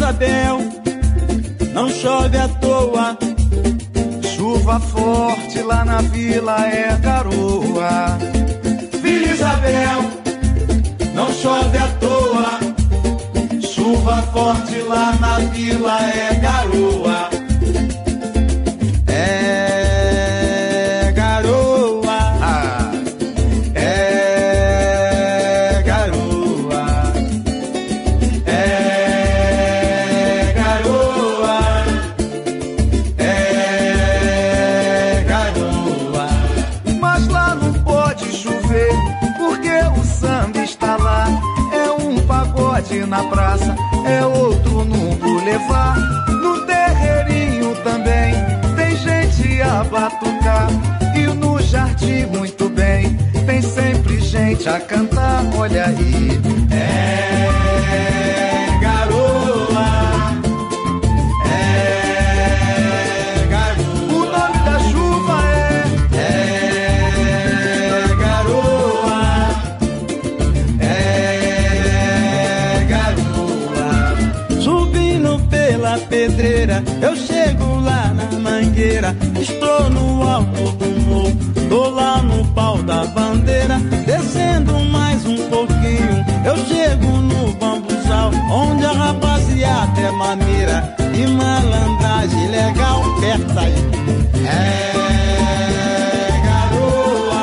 Isabel, não chove à toa. Chuva forte lá na vila é garoa. Vila Isabel, não chove à toa. Chuva forte lá na vila é garoa. É garoa. É garoa. É garoa. É garoa. Mas lá não pode chover, porque o samba está lá. É um pagode na praça, é outro no boulevard. No terreirinho também tem gente a batucar. E no jardim muito bem, tem sempre gente a cantar. Olha aí, É garoa. É garoa. o nome da chuva É garoa. É garoa. Subindo pela pedreira, eu chego lá na mangueira. Estou no alto do morro, tô lá no pau da bandeira. Descendo mais um pouquinho, eu chego no bambuzal, onde a rapaziada é maneira e malandragem legal. Perto aí. É garoa.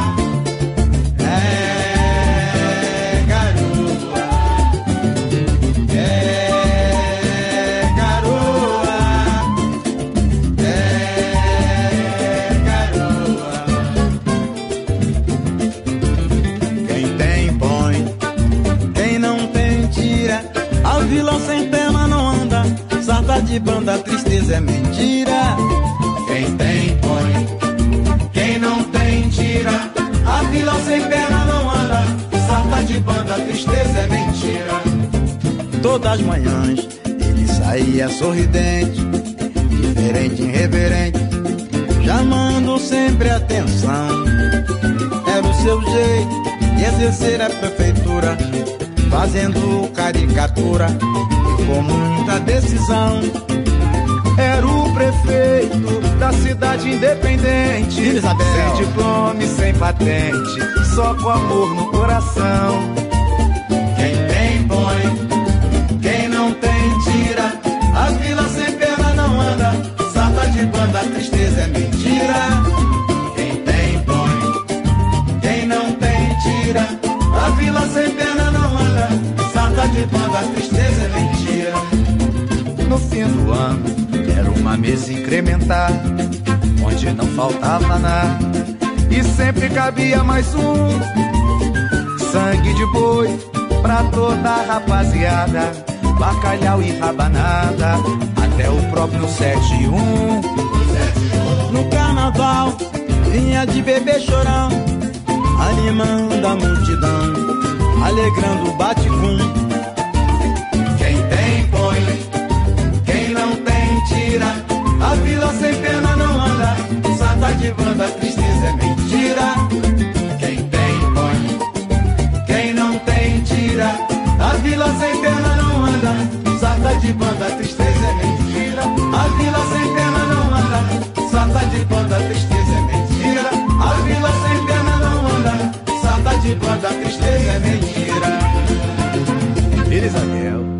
É garoa. É garoa. É garoa. Quem tem põe, quem não tem tira. A vila sem pena não anda, sarta de banda, tristeza é mentira. Quem tem põe, quem não tem tira. A vila sem perna não anda, sarta de banda, tristeza é mentira. Todas as manhãs ele saía sorridente, diferente, irreverente, chamando sempre atenção. Era o seu jeito de exercer a prefeitura, fazendo caricatura e com muita decisão. era o prefeito da cidade independente. Isabel. Sem diploma e sem patente, só com amor no coração. Quem tem põe, quem não tem tira. A vila sem perna não anda, sarta de banda, tristeza é mentira. Quem tem põe, quem não tem tira. A vila sem perna não anda, sarta de banda, tristeza é mentira. No fim do ano, era uma mesa incrementar, onde não faltava nada e sempre cabia mais um. Sangue de boi pra toda a rapaziada, bacalhau e rabanada, até o próprio 71. No carnaval, vinha de bebê chorão, animando a multidão, alegrando o bate-cum. Quem tem põe, quem não tem tira. A vila sem pena não anda, sarta de banda, tristeza é mentira. Quem tem põe, quem não tem tira. A vila sem pena não anda, sarta de banda, tristeza é mentira. A vila sem pena não anda, sarta de banda, tristeza é mentira. A vila sem pena não anda, sarta de banda, tristeza é mentira. Isabel.